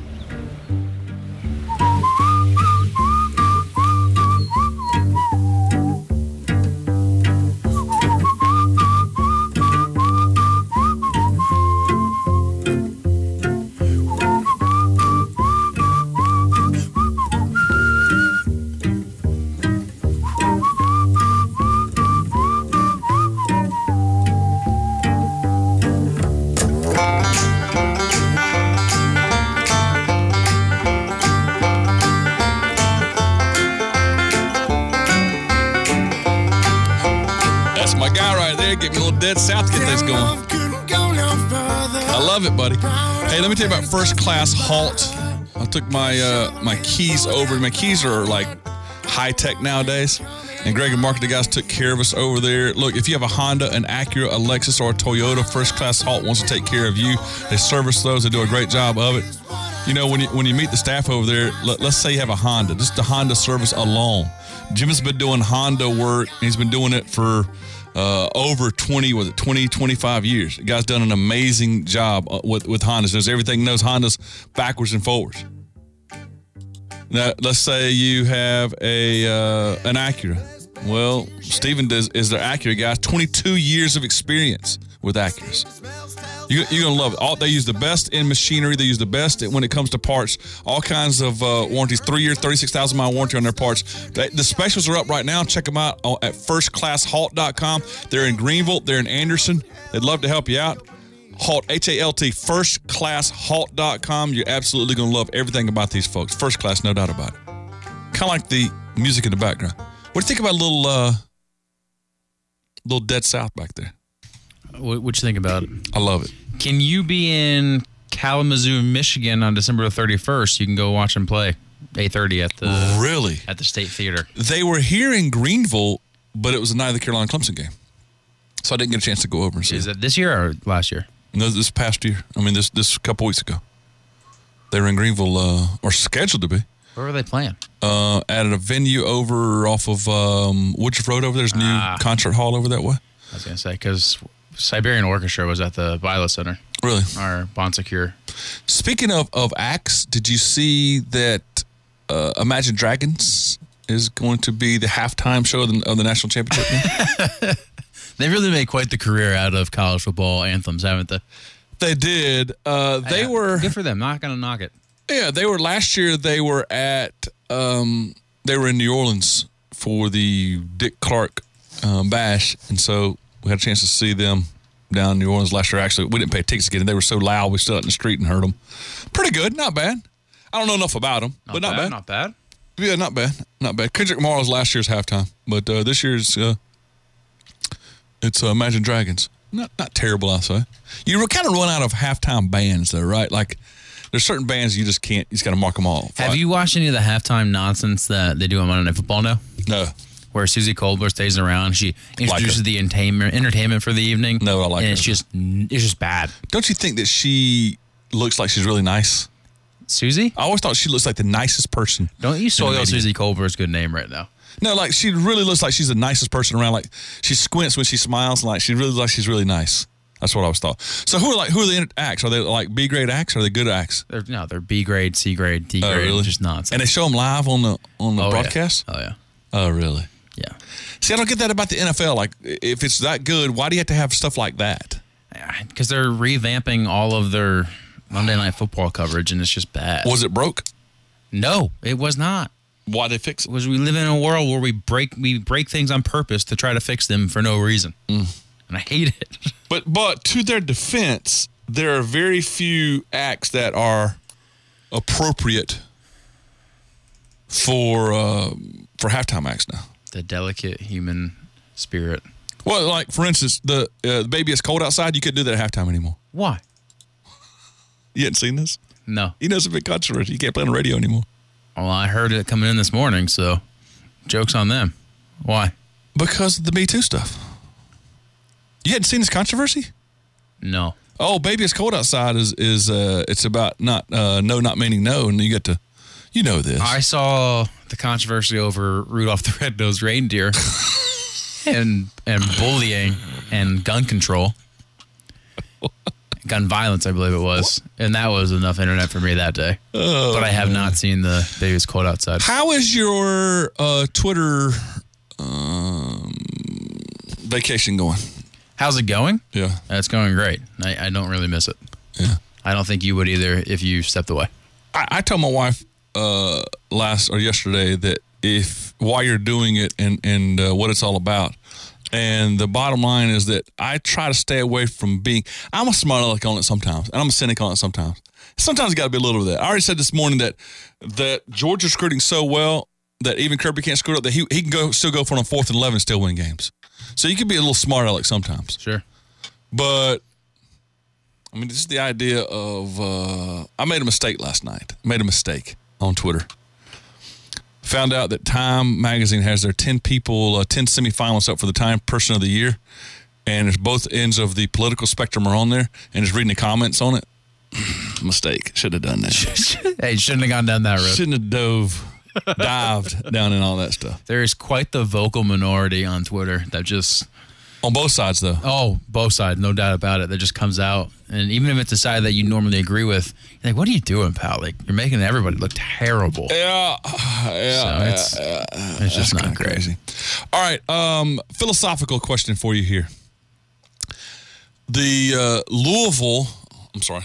dead south to get things going. I love it, buddy. Hey, let me tell you about First Class Halt. I took my keys over. My keys are like high tech nowadays. And Greg and Mark, the guys, took care of us over there. Look, if you have a Honda, an Acura, a Lexus, or a Toyota, First Class Halt wants to take care of you. They service those. They do a great job of it. You know, when you meet the staff over there, let's say you have a Honda. Just the Honda service alone. Jim has been doing Honda work. He's been doing it for over 25 years. The guy's done an amazing job with Hondas. Knows everything, knows Hondas backwards and forwards. Now, let's say you have an Acura. Well, Steven is their Acura guy. 22 years of experience with Acuras. You're going to love it. They use the best in machinery. They use the best when it comes to parts. All kinds of warranties. 3-year, 36,000-mile warranty on their parts. The specials are up right now. Check them out at firstclasshalt.com. They're in Greenville. They're in Anderson. They'd love to help you out. Halt, H-A-L-T, firstclasshalt.com. You're absolutely going to love everything about these folks. First class, no doubt about it. Kind of like the music in the background. What do you think about a little Dead South back there?
What you think about it?
I love it.
Can you be in Kalamazoo, Michigan on December the 31st? You can go watch them play 8:30 at the State Theater.
They were here in Greenville, but it was a night of the Carolina Clemson game. So I didn't get a chance to go over and see.
Is that this year or last year?
No, this past year. I mean, this couple weeks ago. They were in Greenville, or scheduled to be.
Where were they playing?
At a venue over off of Woodruff Road over there. There's a new concert hall over that way.
I was going to say, because Siberian Orchestra was at the Violet Center.
Really?
Or Bon Secure.
Speaking of acts, did you see that Imagine Dragons is going to be the halftime show of the national championship game?
They really made quite the career out of college football anthems, haven't they?
They did. They were
good for them. Not going to knock it.
Yeah, they were last year. They were at they were in New Orleans for the Dick Clark Bash, and so we had a chance to see them down in New Orleans last year. Actually, we didn't pay tickets to get in. They were so loud, we stood out in the street and heard them. Pretty good, not bad. I don't know enough about them, but not bad.
Not bad.
Yeah, not bad. Not bad. Kendrick Lamar was last year's halftime, but this year's it's Imagine Dragons. Not terrible, I'll say. You kind of run out of halftime bands, though, right? Like, there's certain bands you just can't. You just got to mark them all.
Have you watched any of the halftime nonsense that they do on Monday Night Football now?
No.
Where Susie Colbert stays around, she introduces the entertainment for the evening.
No, I like
and
her.
It's just bad.
Don't you think that she looks like she's really nice?
Susie?
I always thought she looks like the nicest person.
Don't you soil Susie Colbert's good name right now?
No, like she really looks like she's the nicest person around. Like she squints when she smiles, and like she really looks like she's really nice. That's what I always thought. So who are the acts? Are they like B grade acts? Or are they good acts?
They're B grade, C grade, D grade.
Really?
Just nonsense.
And they show them live on the broadcast.
Yeah. Oh yeah.
Oh really?
Yeah.
See, I don't get that about the NFL. Like, if it's that good, why do you have to have stuff like that?
Because they're revamping all of their Monday Night Football coverage, and it's just bad.
Was it broke?
No, it was not.
Why they fix it?
We live in a world where we break things on purpose to try to fix them for no reason, and I hate it.
But to their defense, there are very few acts that are appropriate for halftime acts now.
The delicate human spirit.
Well, like for instance, the Baby It's Cold Outside. You couldn't do that at halftime anymore.
Why?
You hadn't seen this?
No.
You know it's a big controversy. You can't play on the radio anymore.
Well, I heard it coming in this morning, so joke's on them. Why?
Because of the Me Too stuff. You hadn't seen this controversy?
No.
Oh, Baby It's Cold Outside is it's about not meaning no, and you get to, you know this.
I saw the controversy over Rudolph the Red-Nosed Reindeer and bullying and gun control. Gun violence, I believe it was. And that was enough internet for me that day.
Oh,
but I have not seen the Baby It's Cold Outside.
How is your Twitter vacation going?
How's it going?
Yeah.
It's going great. I don't really miss it.
Yeah.
I don't think you would either if you stepped away.
I told my wife yesterday that while you're doing it and what it's all about, and the bottom line is that I try to stay away from I'm a smart aleck on it sometimes, and I'm a cynic on it sometimes. Sometimes you got to be a little bit of that. I already said this morning that Georgia's recruiting so well that even Kirby can't screw it up, that he can still go for on 4th and 11 and still win games. So you can be a little smart aleck sometimes.
Sure.
But, I mean, this is the idea of, I made a mistake last night. Made a mistake on Twitter. Found out that Time Magazine has their 10 semifinalists up for the Time Person of the Year. And there's both ends of the political spectrum are on there. And just reading the comments on it. Mistake. Should have done that.
Hey, shouldn't have gone down that road.
Shouldn't have dived down in all that stuff.
There is quite the vocal minority on Twitter that just...
On both sides, though.
Oh, both sides, no doubt about it. That just comes out. And even if it's a side that you normally agree with, you're like, what are you doing, pal? Like, you're making everybody look terrible.
Yeah.
So it's just not
crazy. All right. Philosophical question for you here. The Louisville, I'm sorry,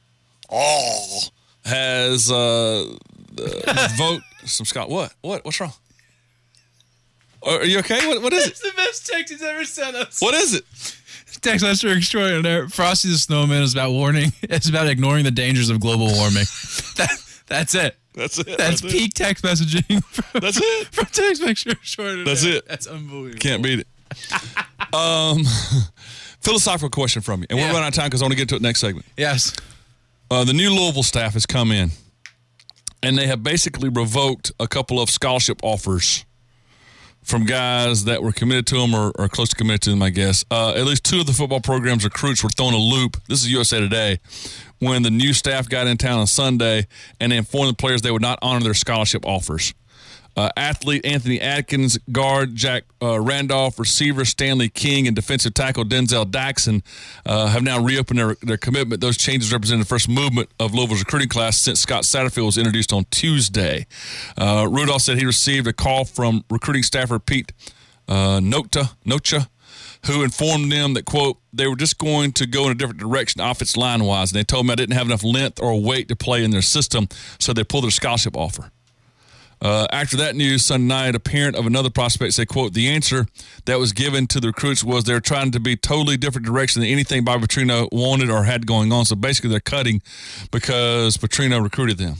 has vote some Scott. What's wrong? Are you okay? What is it?
It's the best text he's ever sent us.
What is it?
Text Master Extraordinaire. Frosty the Snowman is about warning. It's about ignoring the dangers of global warming. That's it.
That's it.
That's peak text messaging.
That's it.
From Text Master Extraordinaire.
That's it.
That's unbelievable.
Can't beat it. Philosophical question from you. And we're running out of time because I want to get to it next segment.
Yes.
The new Louisville staff has come in, and they have basically revoked a couple of scholarship offers from guys that were committed to them or close to committed to them, I guess. At least two of the football program's recruits were thrown a loop. This is USA Today. When the new staff got in town on Sunday and they informed the players they would not honor their scholarship offers. Athlete Anthony Atkins, guard Jack Randolph, receiver Stanley King, and defensive tackle Denzel Daxon have now reopened their commitment. Those changes represent the first movement of Louisville's recruiting class since Scott Satterfield was introduced on Tuesday. Rudolph said he received a call from recruiting staffer Pete Nocha, who informed them that, quote, they were just going to go in a different direction offensive line-wise, and they told me I didn't have enough length or weight to play in their system, so they pulled their scholarship offer. After that news Sunday night, a parent of another prospect said, quote, the answer that was given to the recruits was they're trying to be totally different direction than anything Bobby Petrino wanted or had going on. So basically they're cutting because Petrino recruited them.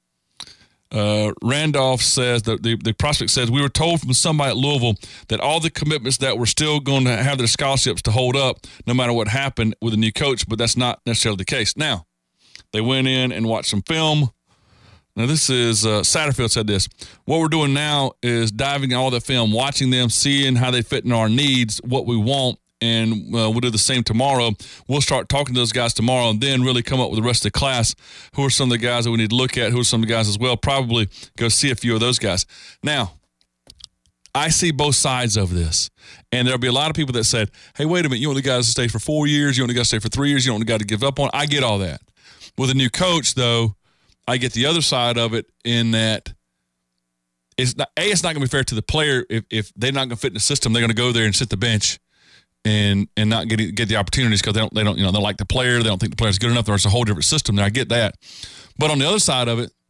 Randolph says, the prospect says, we were told from somebody at Louisville that all the commitments that were still going to have their scholarships to hold up no matter what happened with a new coach, but that's not necessarily the case. Now, they went in and watched some film. Now, this is Satterfield said this. What we're doing now is diving in all the film, watching them, seeing how they fit in our needs, what we want, and we'll do the same tomorrow. We'll start talking to those guys tomorrow and then really come up with the rest of the class. Who are some of the guys that we need to look at? Who are some of the guys as well? Probably go see a few of those guys. Now, I see both sides of this. And there'll be a lot of people that said, hey, wait a minute, you want the guys to stay for 4 years, you want the guys to stay for 3 years, you don't want the guy to give up on it. I get all that. With a new coach, though, I get the other side of it in that it's not going to be fair to the player if they're not going to fit in the system. They're going to go there and sit the bench and not get the opportunities because they don't they like the player. They don't think the player's good enough. There's a whole different system there. I get that. But on the other side of it,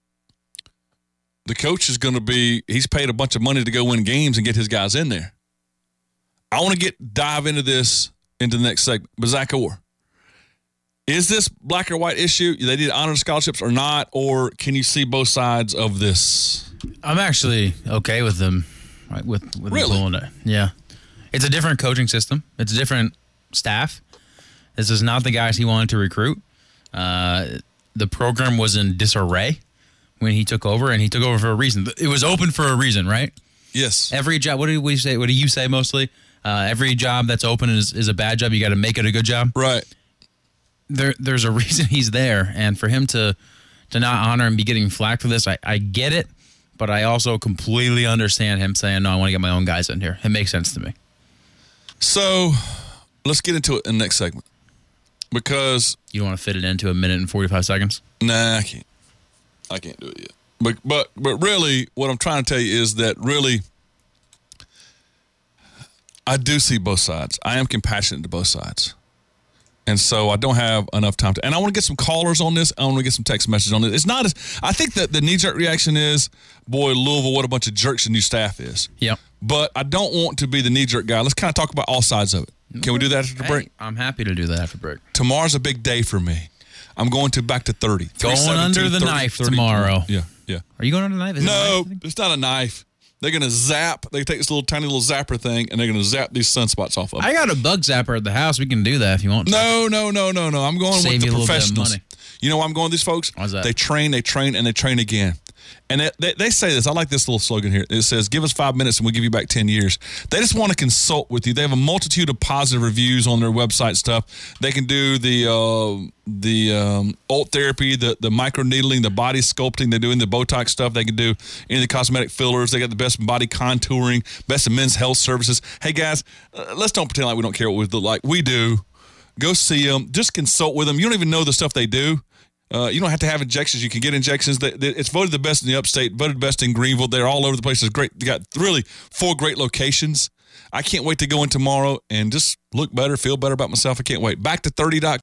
the coach is going to be, he's paid a bunch of money to go win games and get his guys in there. I want to dive into the next segment. But Zach Orr. Is this black or white issue? They need to honor the scholarships or not? Or can you see both sides of this?
I'm actually okay with them. Right, with
really?
Them it. Yeah. It's a different coaching system. It's a different staff. This is not the guys he wanted to recruit. The program was in disarray when he took over, and he took over for a reason. It was open for a reason, right?
Yes.
Every job, what do we say? What do you say mostly? Every job that's open is a bad job. You got to make it a good job.
Right.
There's a reason he's there, and for him to not honor and be getting flack for this, I get it, but I also completely understand him saying, no, I want to get my own guys in here. It makes sense to me.
So let's get into it in the next segment because...
You don't want to fit it into a minute and 45 seconds?
Nah, I can't. I can't do it yet. But really, what I'm trying to tell you is that really, I do see both sides. I am compassionate to both sides. And so I don't have enough time to, and I want to get some callers on this. I want to get some text messages on this. It's not as, I think that the knee-jerk reaction is, boy, Louisville, what a bunch of jerks the new staff is.
Yeah.
But I don't want to be the knee-jerk guy. Let's kind of talk about all sides of it. Can we do that after the break?
I'm happy to do that after break.
Tomorrow's a big day for me. I'm going back to 30.
Going under the knife tomorrow.
Yeah.
Are you going under the knife?
No, it's not a knife. They're going to zap. They take this little tiny little zapper thing, and they're going to zap these sunspots off of them.
I got a bug zapper at the house. We can do that if you want to.
No. I'm going
Save
with
you
the
a little bit of
professionals.
money.
You know why I'm going with these folks?
Why's that?
They train, and they train again. And they say this. I like this little slogan here. It says, give us 5 minutes and we'll give you back 10 years. They just want to consult with you. They have a multitude of positive reviews on their website stuff. They can do the alt therapy, the micro needling, the body sculpting. They're doing the Botox stuff. They can do any of the cosmetic fillers. They got the best body contouring, best in men's health services. Hey, guys, let's don't pretend like we don't care what we look like. We do. Go see them. Just consult with them. You don't even know the stuff they do. You don't have to have injections. You can get injections. It's voted the best in the upstate, voted the best in Greenville. They're all over the place. It's great. They got really 4 great locations. I can't wait to go in tomorrow and just look better, feel better about myself. I can't wait. Back to 30.com.